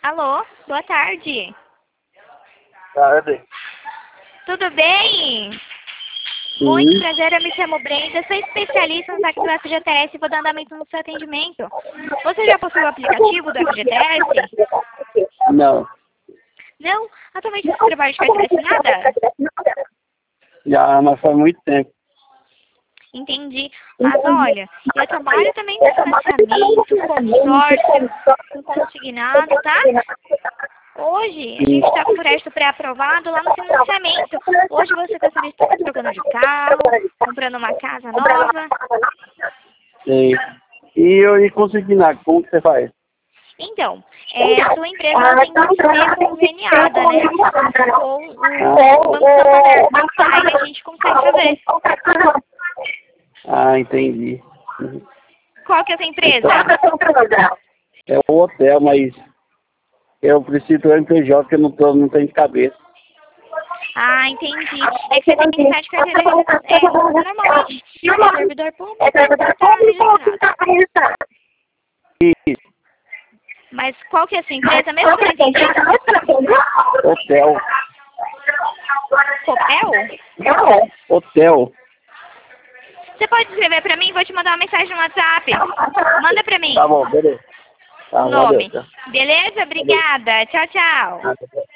Alô, boa tarde. Tarde. Tudo bem? Muito prazer, eu me chamo Brenda, sou especialista no saque do FGTS e vou dar andamento no seu atendimento. Você já possui o aplicativo do FGTS? Não. Não? Atualmente você trabalha de carteira assinada? Já, mas faz muito tempo. Entendi. Mas olha, eu trabalho também com financiamento, consórcio, com consignado, tá? Hoje, a gente está com crédito pré-aprovado lá no financiamento. Hoje você gostaria de estar trocando de carro, comprando uma casa nova. Sei. E consignar, como que você faz? Então, a sua empresa ela tem que ser conveniada, né? Com o Banco Santander. Aí a gente consegue fazer. Ah, entendi. Qual que é a sua empresa? É o hotel, mas eu preciso do MPJ porque eu não tenho cabeça. Ah, entendi. É que você tem que estar de carteira normalmente. É servidor público, está registrado. Isso. Mas qual que é a sua empresa mesmo que eu não entendi? Hotel. Copel? Hotel. Você pode escrever pra mim? Vou te mandar uma mensagem no WhatsApp. Manda pra mim. Tá bom, beleza. Tá, O nome. valeu. Beleza? Obrigada. Tchau, tchau. Tá.